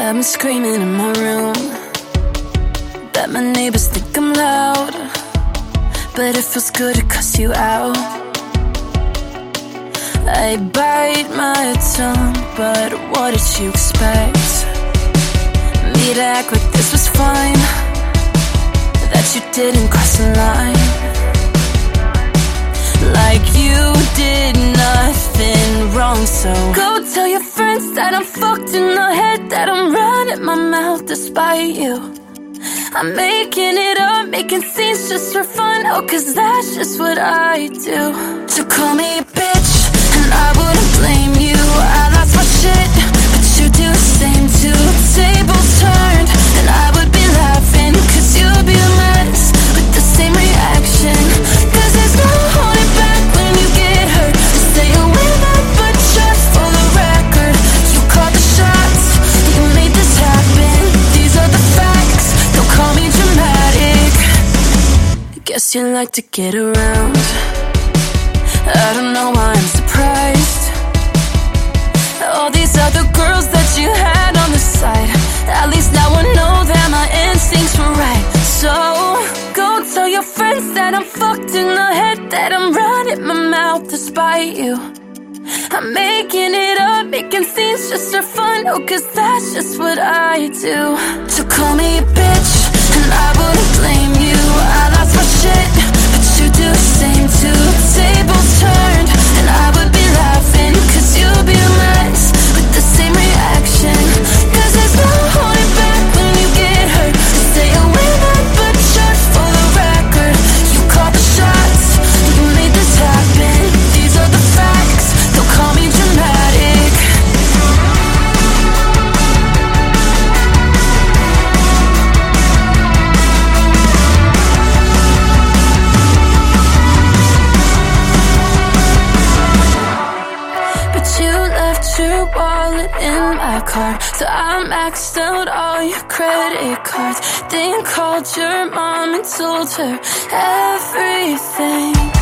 I've been screaming in my room, bet my neighbors think I'm loud, but it feels good to cuss you out. I bite my tongue, but what did you expect? Me to act like this was fine, that you didn't cross the line, like you did nothing wrong. So go tell your friends that I'm fucked in the head, that I'm running my mouth despite you. I'm making it up, making scenes just for fun, oh, cause that's just what I do. So call me a bitch, and I wouldn't blame you. I lost my shit, but you do the same too. Tables turned, and I would be laughing, cause you'd be a mess with the same reaction. Cause there's no holding back when you get hurt. Stay away that, but just for the record, you called the shots, you made this happen. These are the facts, don't call me dramatic. Guess you like to get around, I don't know why I'm surprised. All these other girls that you had on the side, at least now I know that my instincts were right. So go tell your friends that I'm fucked in the head, that I'm running my mouth despite you. I'm making it up, making scenes just for fun, oh, cause that's just what I do. So call me a bitch, and I wouldn't blame you. I lost my shit, but you do the same too. Tables turned, and I would be laughing, cause you'd be a mess with the same reaction. Cause there's no holding back when you get hurt. Stay away that, but just for the record, you called the shots, you made this happen. These are the facts, don't call me dramatic. You left your wallet in my car, so I maxed out all your credit cards. Then called your mom and told her everything.